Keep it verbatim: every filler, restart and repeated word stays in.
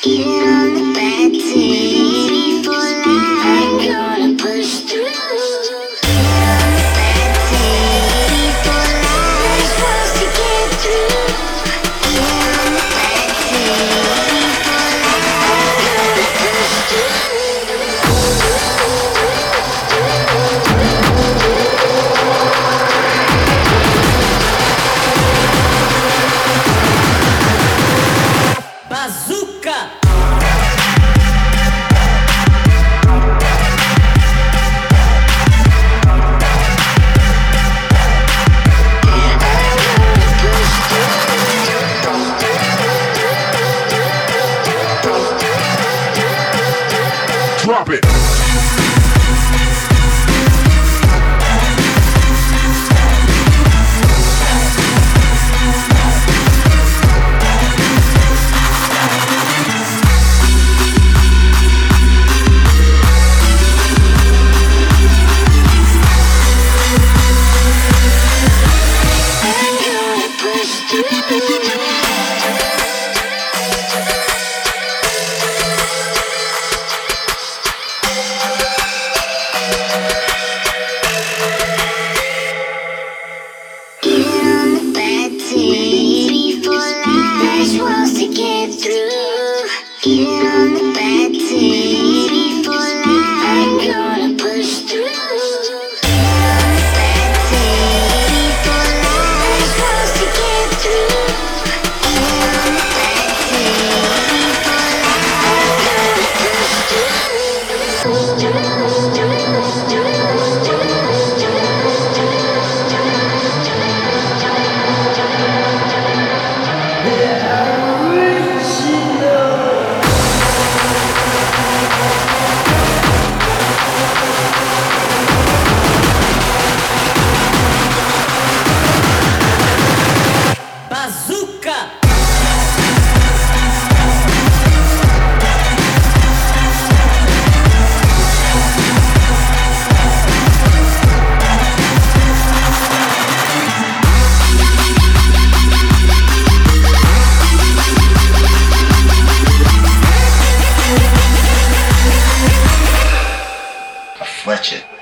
Get on the bad team for life. I'm gonna push through. Get on the bad team for life. We're supposed to get through. Get on the bad team for life. I'm gonna push through. Bazooka! Drop it. Supposed to get through. Get on the bad team for life. I'm gonna push through. Get on the bad team for life. We're supposed to get through. Get on the bad team for life. I'm gonna push through. Bazooka! Fletcher.